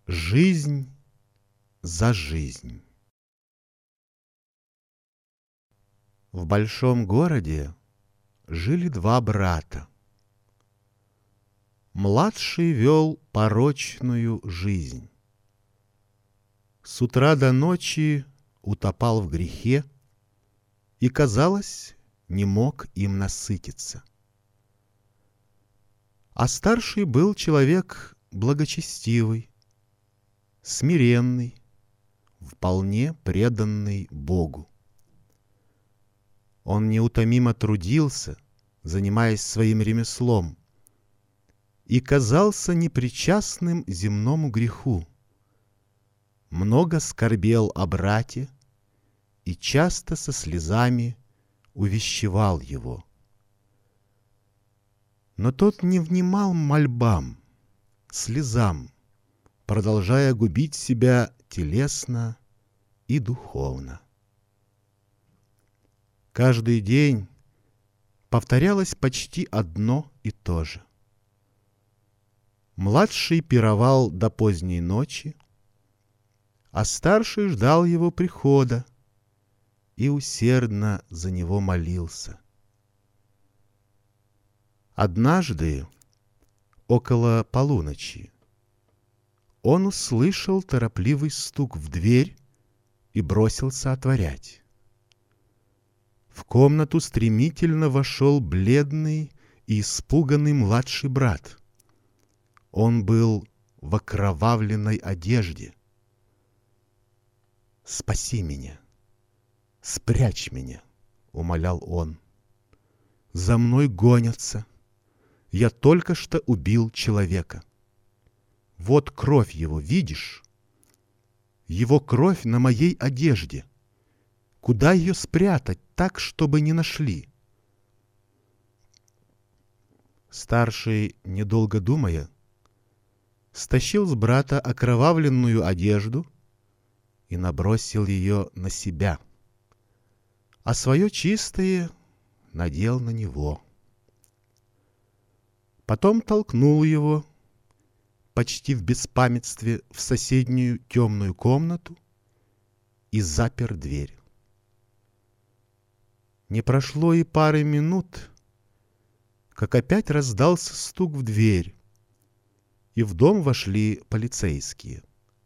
Жизнь за жизнь. В большом городе жили два брата. Младший вел порочную жизнь. С утра до ночи утопал в грехе и, казалось, не мог им насытиться. А старший был человек благочестивый, смиренный, вполне преданный Богу. Он неутомимо трудился, занимаясь своим ремеслом, и казался непричастным земному греху. Много скорбел о брате и часто со слезами увещевал его. Но тот не внимал мольбам, слезам, продолжая губить себя телесно и духовно. Каждый день повторялось почти одно и то же. Младший пировал до поздней ночи, а старший ждал его прихода и усердно за него молился. Однажды, около полуночи, он услышал торопливый стук в дверь и бросился отворять. В комнату стремительно вошел бледный и испуганный младший брат. Он был в окровавленной одежде. «Спаси меня! Спрячь меня!» — умолял он. «За мной гонятся. Я только что убил человека. Вот кровь его, видишь? Его кровь на моей одежде. Куда ее спрятать так, чтобы не нашли?» Старший, недолго думая, стащил с брата окровавленную одежду и набросил ее на себя, а свое чистое надел на него. Потом толкнул его, почти в беспамятстве, в соседнюю темную комнату и запер дверь. Не прошло и пары минут, как опять раздался стук в дверь, и в дом вошли полицейские.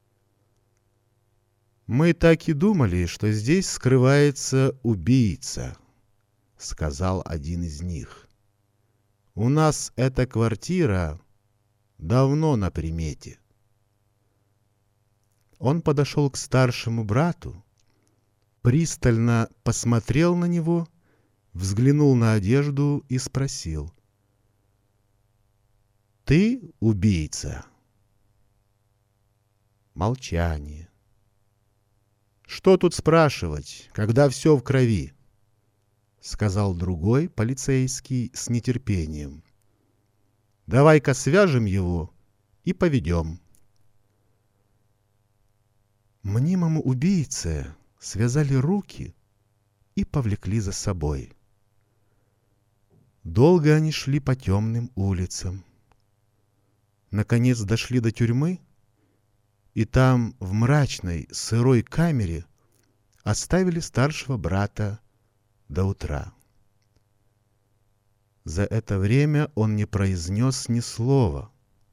«Мы так и думали, что здесь скрывается убийца», — сказал один из них. «У нас эта квартира давно на примете». Он подошел к старшему брату, пристально посмотрел на него, взглянул на одежду и спросил: «Ты убийца?» Молчание. «Что тут спрашивать, когда все в крови?» — сказал другой полицейский с нетерпением. «Давай-ка свяжем его и поведем». Мнимому убийце связали руки и повлекли за собой. Долго они шли по темным улицам. Наконец дошли до тюрьмы, и там, в мрачной, сырой камере, оставили старшего брата до утра. За это время он не произнес ни слова.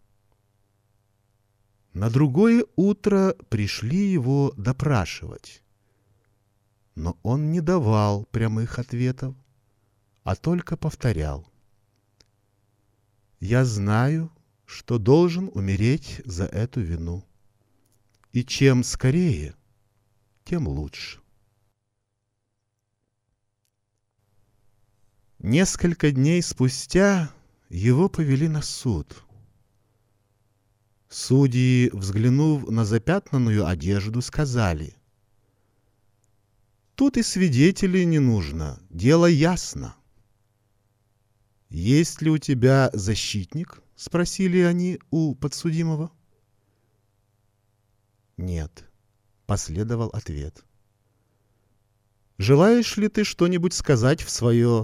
На другое утро пришли его допрашивать, но он не давал прямых ответов, а только повторял: «Я знаю, что должен умереть за эту вину, и чем скорее, тем лучше». Несколько дней спустя его повели на суд. Судьи, взглянув на запятнанную одежду, сказали: «Тут и свидетелей не нужно, дело ясно». «Есть ли у тебя защитник?» — спросили они у подсудимого. «Нет», — последовал ответ. «Желаешь ли ты что-нибудь сказать в свое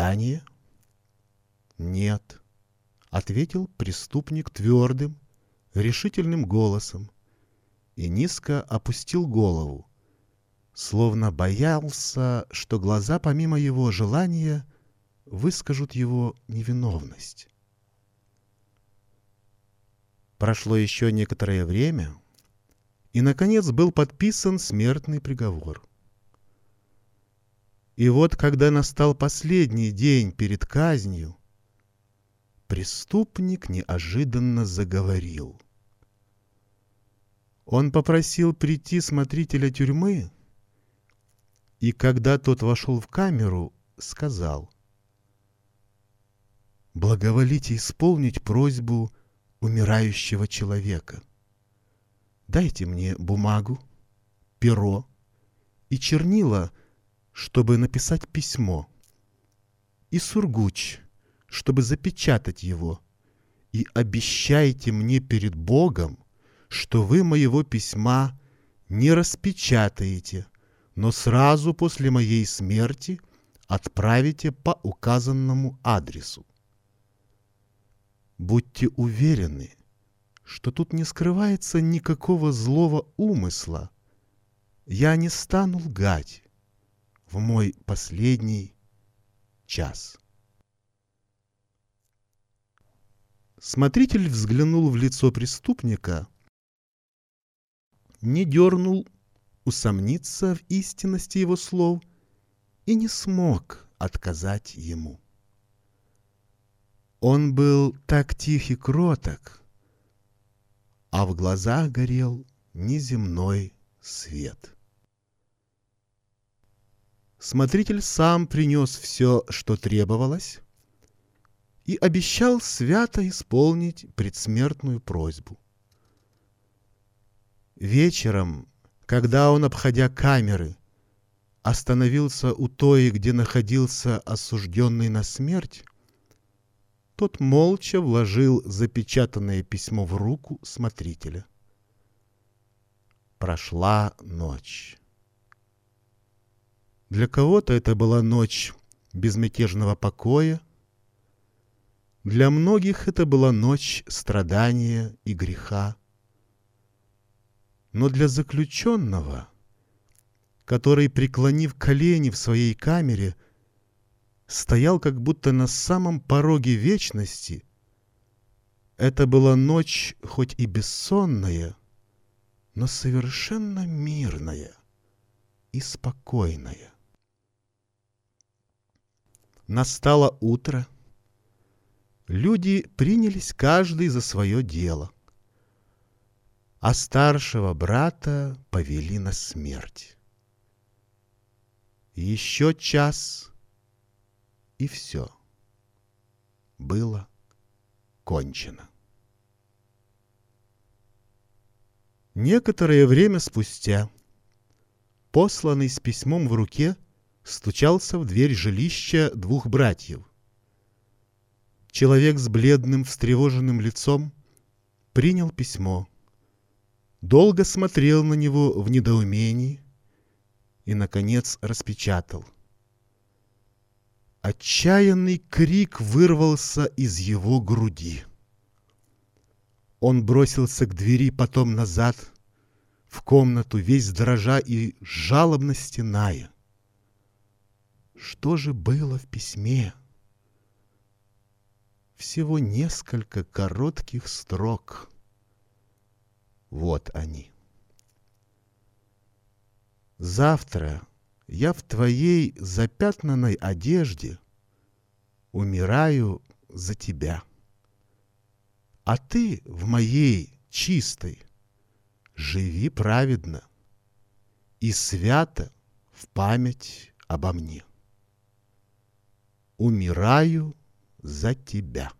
оправдание?» «Нет», — ответил преступник твердым, решительным голосом и низко опустил голову, словно боялся, что глаза помимо его желания выскажут его невиновность. Прошло еще некоторое время, и, наконец, был подписан смертный приговор. И вот, когда настал последний день перед казнью, преступник неожиданно заговорил. Он попросил прийти смотрителя тюрьмы, и когда тот вошел в камеру, сказал: «Благоволите исполнить просьбу умирающего человека. Дайте мне бумагу, перо и чернила, чтобы написать письмо, и сургуч, чтобы запечатать его, и обещайте мне перед Богом, что вы моего письма не распечатаете, но сразу после моей смерти отправите по указанному адресу. Будьте уверены, что тут не скрывается никакого злого умысла. Я не стану лгать в мой последний час». Смотритель взглянул в лицо преступника, не дернул усомниться в истинности его слов и не смог отказать ему. Он был так тих и кроток, а в глазах горел неземной свет. Смотритель сам принес все, что требовалось, и обещал свято исполнить предсмертную просьбу. Вечером, когда он, обходя камеры, остановился у той, где находился осужденный на смерть, тот молча вложил запечатанное письмо в руку смотрителя. Прошла ночь. Для кого-то это была ночь безмятежного покоя, для многих это была ночь страдания и греха. Но для заключенного, который, преклонив колени в своей камере, стоял как будто на самом пороге вечности, это была ночь хоть и бессонная, но совершенно мирная и спокойная. Настало утро. Люди принялись каждый за свое дело, а старшего брата повели на смерть. Еще час, и все было кончено. Некоторое время спустя посланный с письмом в руке стучался в дверь жилища двух братьев. Человек с бледным, встревоженным лицом принял письмо, долго смотрел на него в недоумении и, наконец, распечатал. Отчаянный крик вырвался из его груди. Он бросился к двери, потом назад, в комнату, весь дрожа и жалобно стеная. Что же было в письме? Всего несколько коротких строк. Вот они. «Завтра я в твоей запятнанной одежде умираю за тебя, а ты в моей чистой живи праведно и свято в память обо мне. Умираю за тебя».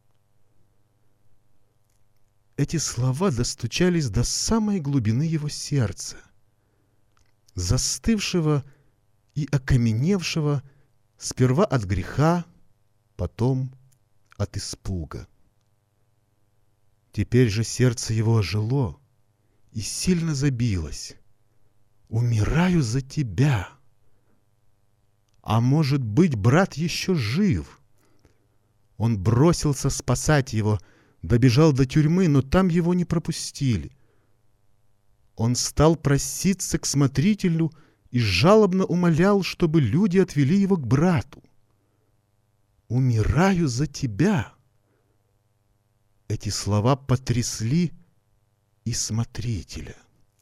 Эти слова достучались до самой глубины его сердца, застывшего и окаменевшего сперва от греха, потом от испуга. Теперь же сердце его ожило и сильно забилось. «Умираю за тебя! А может быть, брат еще жив?» Он бросился спасать его, Добежал до тюрьмы, но там его не пропустили. Он стал проситься к смотрителю и жалобно умолял, чтобы люди отвели его к брату. «Умираю за тебя!» Эти слова потрясли и смотрителя.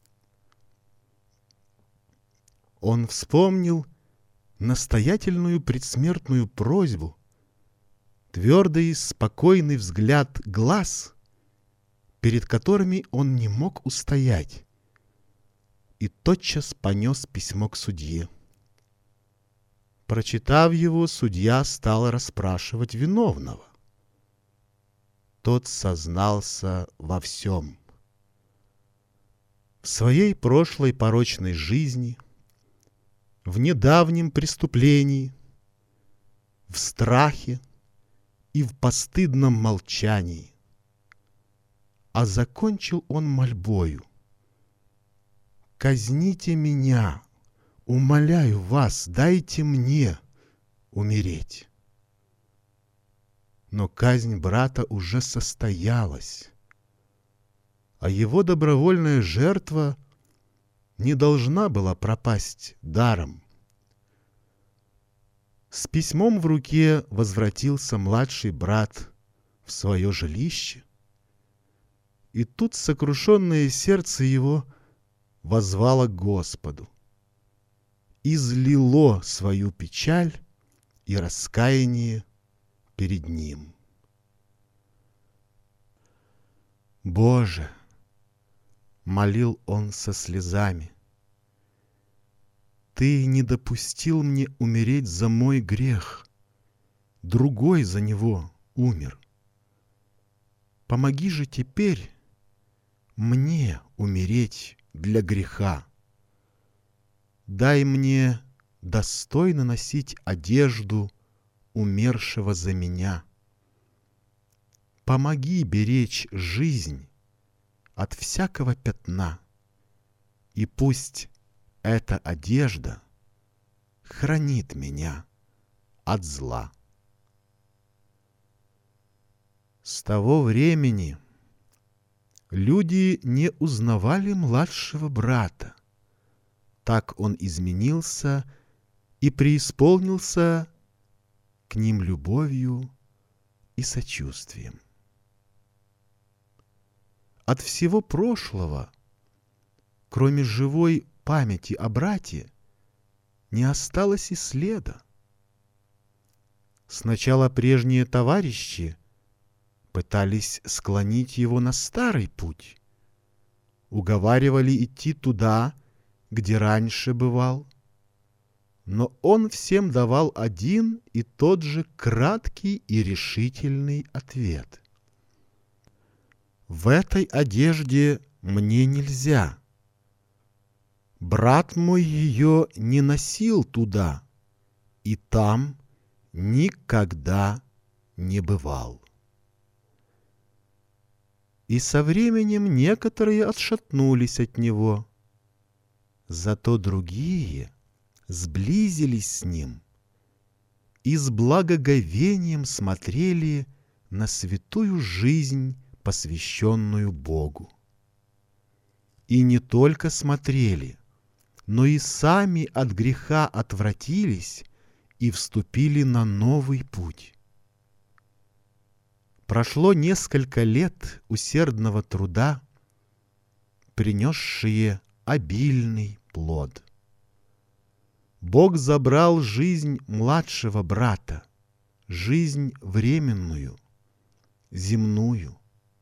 Он вспомнил настоятельную предсмертную просьбу, твердый спокойный взгляд глаз, перед которыми он не мог устоять, и тотчас понес письмо к судье. Прочитав его, судья стал расспрашивать виновного. Тот сознался во всем. В своей прошлой порочной жизни, в недавнем преступлении, в страхе и в постыдном молчании. А закончил он мольбою: «Казните меня, умоляю вас, дайте мне умереть». Но казнь брата уже состоялась, а его добровольная жертва не должна была пропасть даром. С письмом в руке возвратился младший брат в свое жилище, и тут сокрушенное сердце его воззвало к Господу, излило свою печаль и раскаяние перед Ним. «Боже!» — молил он со слезами, «Ты не допустил мне умереть за мой грех, другой за него умер. Помоги же теперь мне умереть для греха. Дай мне достойно носить одежду умершего за меня. Помоги беречь жизнь от всякого пятна, и пусть эта одежда хранит меня от зла». С того времени люди не узнавали младшего брата. Так он изменился и преисполнился к ним любовью и сочувствием. От всего прошлого, кроме живой памяти о брате, не осталось и следа. Сначала прежние товарищи пытались склонить его на старый путь, уговаривали идти туда, где раньше бывал, но он всем давал один и тот же краткий и решительный ответ: «В этой одежде мне нельзя. Брат мой ее не носил туда, и там никогда не бывал». И со временем некоторые отшатнулись от него, зато другие сблизились с ним и с благоговением смотрели на святую жизнь, посвященную Богу. И не только смотрели, но и сами от греха отвратились и вступили на новый путь. Прошло несколько лет усердного труда, принесшие обильный плод. Бог забрал жизнь младшего брата, жизнь временную, земную.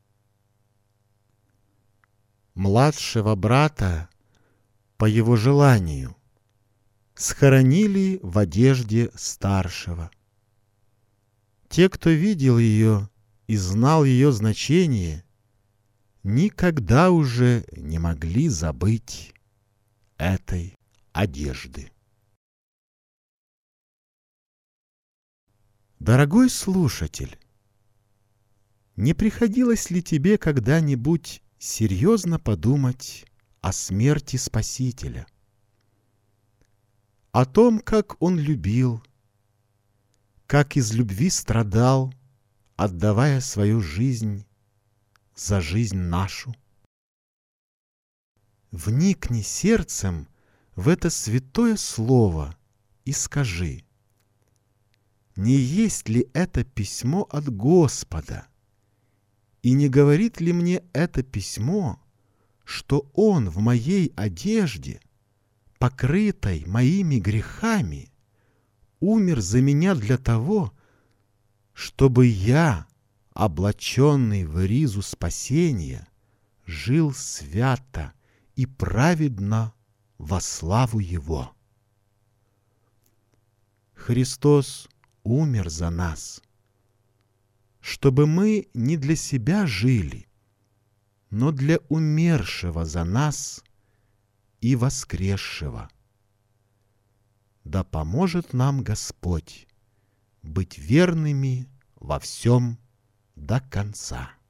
Младшего брата, по его желанию, схоронили в одежде старшего. Те, кто видел ее и знал ее значение, никогда уже не могли забыть этой одежды. Дорогой слушатель, не приходилось ли тебе когда-нибудь серьезно подумать о смерти Спасителя? О том, как Он любил, как из любви страдал, отдавая свою жизнь за жизнь нашу. Вникни сердцем в это святое слово и скажи, не есть ли это письмо от Господа, и не говорит ли мне это письмо, что Он в моей одежде, покрытой моими грехами, умер за меня для того, чтобы я, облаченный в ризу спасения, жил свято и праведно во славу Его. Христос умер за нас, чтобы мы не для себя жили, но для умершего за нас и воскресшего. Да поможет нам Господь быть верными во всем до конца.